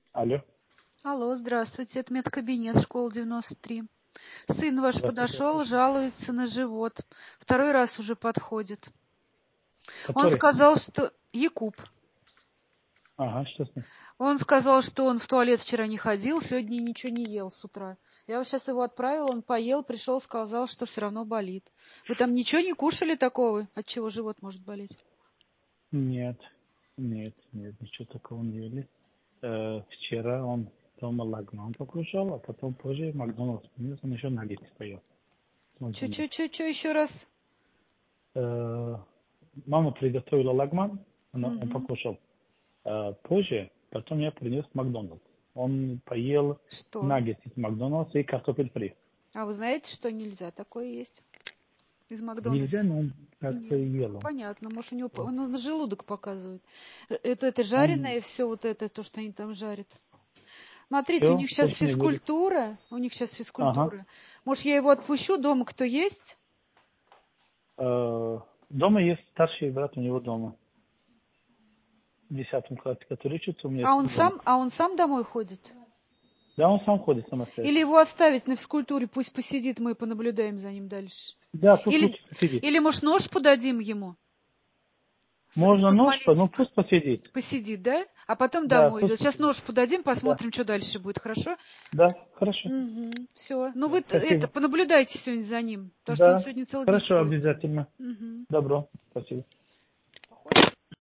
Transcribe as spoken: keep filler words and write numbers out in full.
Алло. Алло, здравствуйте, это медкабинет, школа девяносто три. Сын ваш Здравствуйте. подошел, жалуется на живот. Второй раз уже подходит. Он Который? сказал, что... Якуб. Ага, что с ним? Он сказал, что он в туалет вчера не ходил, сегодня ничего не ел с утра. Я вот сейчас его отправила, он поел, пришел, сказал, что все равно болит. Вы там ничего не кушали такого, от чего живот может болеть? Нет, нет, нет, ничего такого не ели. Э, вчера он дома лагман покушал, а потом позже Макдональдс принес, он еще наггетсы поел. Макдональдс. Че-че-че-че, еще раз? Э, мама приготовила лагман, она, он Угу. покушал. Э, позже, потом я принес Макдональдс. Он поел Что? наггетсы из Макдональдса и картофель фри. А вы знаете, что нельзя? Такое есть из Нельзя, Макдональдса. но он как-то Нет, ел. Он. понятно, может, у него по- он на желудок показывает. Э, Это, это Он жареное все вот это, то, что они там жарят. Смотрите, у все них сейчас точно не будет. физкультура, у них сейчас Ага. физкультура. Может, я его отпущу, дома кто есть? Э, дома есть старший брат, у него дома. В десятом классе, который учится, у меня А он сын дома. сам, а он сам домой ходит? Да, он сам ходит Или самостоятельно. его оставить на физкультуре, пусть посидит, мы понаблюдаем за ним дальше? Да, пусть Или, лучше посидит. или может, нож подадим ему? С, с Можно нож, ну космолетика? пусть посидит. Посидит, да? А потом Да, домой пусть идет. Сейчас посидит. нож подадим, Да, посмотрим, что дальше будет, хорошо? да, хорошо. Угу, все. Ну Да, вы т- это спасибо. понаблюдайте сегодня за ним, потому что он Да, сегодня целый день хорошо, ходит. обязательно. Угу. Добро, спасибо.